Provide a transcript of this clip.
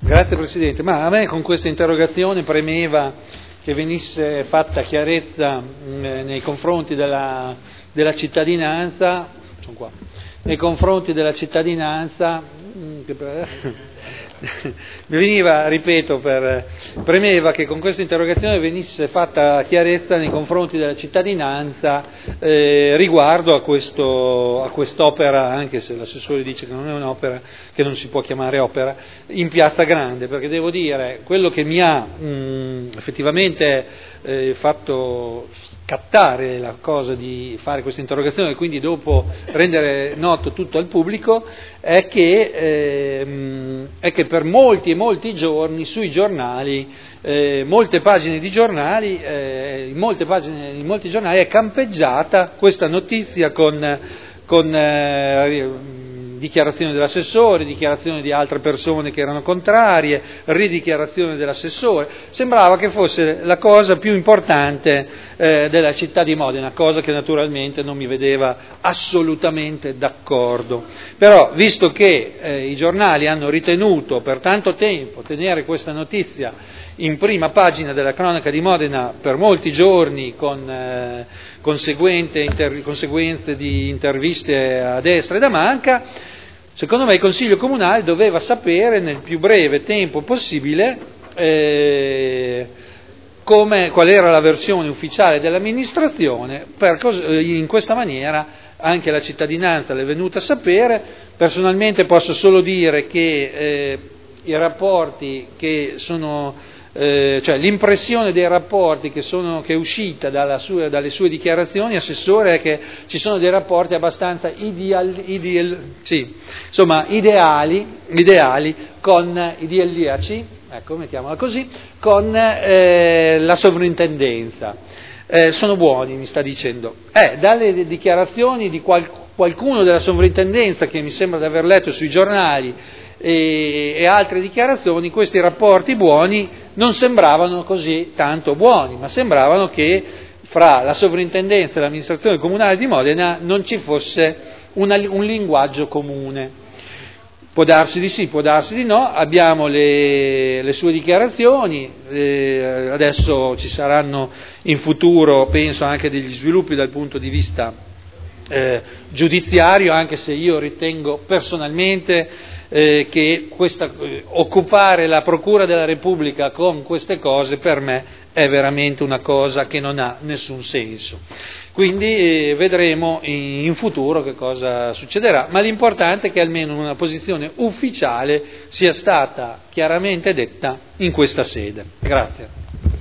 Grazie Presidente, ma a me con questa interrogazione premeva che venisse fatta chiarezza nei confronti della cittadinanza, sono qua, nei confronti della cittadinanza, premeva che con questa interrogazione venisse fatta chiarezza nei confronti della cittadinanza riguardo a quest'opera, anche se l'assessore dice che non è un'opera, che non si può chiamare opera, in Piazza Grande, perché devo dire, quello che mi ha effettivamente fatto scattare la cosa di fare questa interrogazione e quindi dopo rendere noto tutto al pubblico è che per molti e molti giorni sui giornali, molte pagine di giornali, in molti giornali è campeggiata questa notizia con dichiarazioni dell'assessore, dichiarazioni di altre persone che erano contrarie, ridichiarazione dell'assessore. Sembrava che fosse la cosa più importante della città di Modena, cosa che naturalmente non mi vedeva assolutamente d'accordo. Però, visto che i giornali hanno ritenuto per tanto tempo tenere questa notizia in prima pagina della cronaca di Modena per molti giorni con conseguenze di interviste a destra e a manca, secondo me il Consiglio Comunale doveva sapere nel più breve tempo possibile qual era la versione ufficiale dell'amministrazione, in questa maniera anche la cittadinanza l'è venuta a sapere. Personalmente posso solo dire che i rapporti che sono cioè l'impressione dei rapporti che è uscita dalle sue dichiarazioni, assessore, è che ci sono dei rapporti abbastanza ideali con idilliaci, ecco, mettiamola così, con la sovrintendenza. Sono buoni, mi sta dicendo. Dalle dichiarazioni di qualcuno della sovrintendenza, che mi sembra di aver letto sui giornali, e altre dichiarazioni, questi rapporti buoni non sembravano così tanto buoni, ma sembravano che fra la sovrintendenza e l'amministrazione comunale di Modena non ci fosse un linguaggio comune. Può darsi di sì, può darsi di no, abbiamo le sue dichiarazioni, adesso ci saranno in futuro, penso, anche degli sviluppi dal punto di vista giudiziario, anche se io ritengo personalmente che occupare la Procura della Repubblica con queste cose per me è veramente una cosa che non ha nessun senso. Quindi vedremo in futuro che cosa succederà, ma l'importante è che almeno una posizione ufficiale sia stata chiaramente detta in questa sede. Grazie.